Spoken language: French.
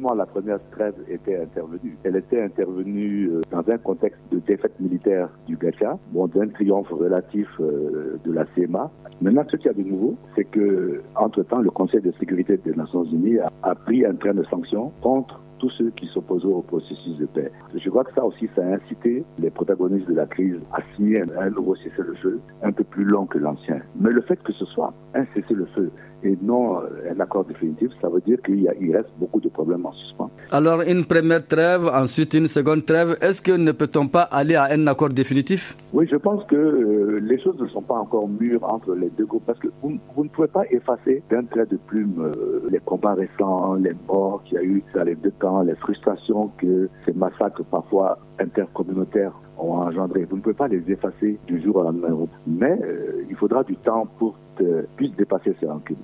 comment la première trêve était intervenue. Elle était intervenue dans un contexte de défaite militaire du Gacha, d'un triomphe relatif de la CMA. Maintenant, ce qu'il y a de nouveau, c'est que, entre-temps, le Conseil de sécurité des Nations Unies a pris un train de sanctions contre tous ceux qui s'opposent au processus de paix. Je crois que ça aussi, ça a incité les protagonistes de la crise à signer un nouveau cessez-le-feu un peu plus long que l'ancien. Mais le fait que ce soit un cessez-le-feu et non un accord définitif, ça veut dire qu'il reste beaucoup de problèmes en suspens. Alors, une première trêve, ensuite une seconde trêve, est-ce que ne peut-on pas aller à un accord définitif? Oui, je pense que les choses ne sont pas encore mûres entre les deux groupes parce que vous ne pouvez pas effacer d'un trait de plume les combats récents, les morts qu'il y a eu dans les deux camps, les frustrations que ces massacres parfois intercommunautaires ont engendré. Vous ne pouvez pas les effacer du jour au lendemain. Mais il faudra du temps pour puisse dépasser ces rancunes.